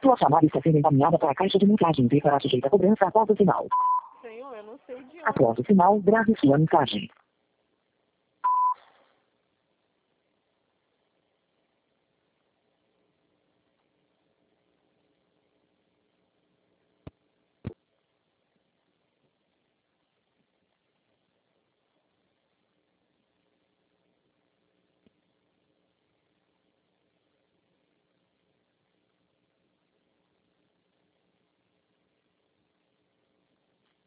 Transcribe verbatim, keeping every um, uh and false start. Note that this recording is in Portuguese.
Sua chamada está sendo encaminhada para a caixa de mensagens e será sujeita a cobrança após o sinal. Senhor, eu não sei de onde. Após o sinal, grave sua mensagem.